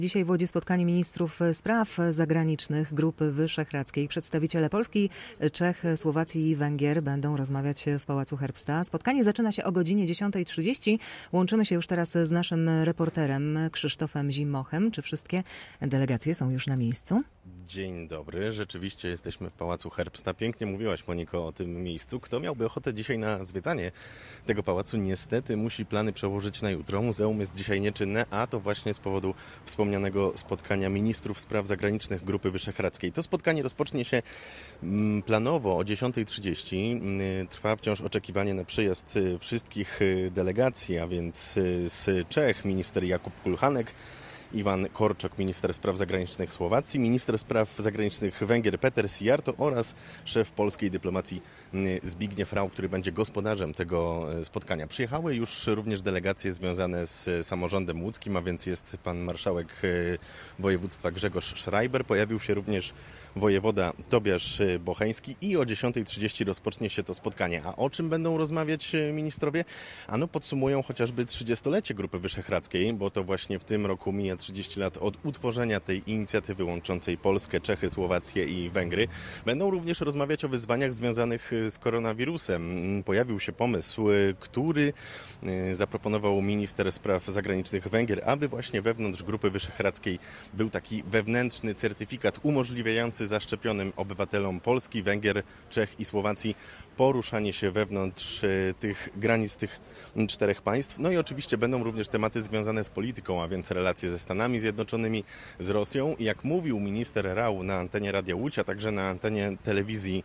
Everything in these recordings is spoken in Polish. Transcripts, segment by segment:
Dzisiaj w Łodzi spotkanie ministrów spraw zagranicznych Grupy Wyszehradzkiej. Przedstawiciele Polski, Czech, Słowacji i Węgier będą rozmawiać w Pałacu Herbsta. Spotkanie zaczyna się o godzinie 10:30. Łączymy się już teraz z naszym reporterem Krzysztofem Zimochem. Czy wszystkie delegacje są już na miejscu? Dzień dobry. Rzeczywiście jesteśmy w Pałacu Herbsta. Pięknie mówiłaś, Moniko, o tym miejscu. Kto miałby ochotę dzisiaj na zwiedzanie tego pałacu, niestety musi plany przełożyć na jutro. Muzeum jest dzisiaj nieczynne, a to właśnie z powodu wspomnianego spotkania ministrów spraw zagranicznych Grupy Wyszehradzkiej. To spotkanie rozpocznie się planowo o 10:30. Trwa wciąż oczekiwanie na przyjazd wszystkich delegacji, a więc z Czech minister Jakub Kulhanek, Iwan Korczok, minister spraw zagranicznych Słowacji, minister spraw zagranicznych Węgier Peter Szijjártó oraz szef polskiej dyplomacji Zbigniew Rau, który będzie gospodarzem tego spotkania. Przyjechały już również delegacje związane z samorządem łódzkim, a więc jest pan marszałek województwa Grzegorz Schreiber, pojawił się również wojewoda Tobiasz Bocheński i o 10:30 rozpocznie się to spotkanie. A o czym będą rozmawiać ministrowie? Ano podsumują chociażby 30-lecie Grupy Wyszehradzkiej, bo to właśnie w tym roku mija 30 lat od utworzenia tej inicjatywy łączącej Polskę, Czechy, Słowację i Węgry. Będą również rozmawiać o wyzwaniach związanych z koronawirusem. Pojawił się pomysł, który zaproponował minister spraw zagranicznych Węgier, aby właśnie wewnątrz Grupy Wyszehradzkiej był taki wewnętrzny certyfikat umożliwiający zaszczepionym obywatelom Polski, Węgier, Czech i Słowacji poruszanie się wewnątrz tych granic tych czterech państw. No i oczywiście będą również tematy związane z polityką, a więc relacje ze Stanami Zjednoczonymi, z Rosją. I jak mówił minister Rau na antenie Radia Łódź, a także na antenie telewizji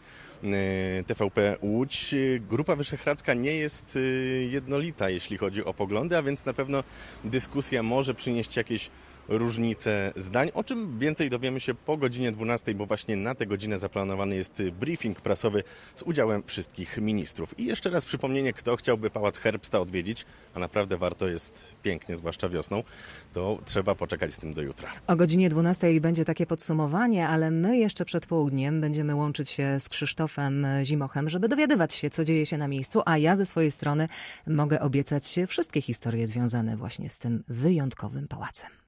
TVP Łódź, Grupa Wyszehradzka nie jest jednolita, jeśli chodzi o poglądy, a więc na pewno dyskusja może przynieść jakieś różnice zdań, o czym więcej dowiemy się po godzinie 12, bo właśnie na tę godzinę zaplanowany jest briefing prasowy z udziałem wszystkich ministrów. I jeszcze raz przypomnienie, kto chciałby Pałac Herbsta odwiedzić, a naprawdę warto, jest pięknie, zwłaszcza wiosną, to trzeba poczekać z tym do jutra. O godzinie 12 będzie takie podsumowanie, ale my jeszcze przed południem będziemy łączyć się z Krzysztofem Zimochem, żeby dowiadywać się, co dzieje się na miejscu, a ja ze swojej strony mogę obiecać wszystkie historie związane właśnie z tym wyjątkowym pałacem.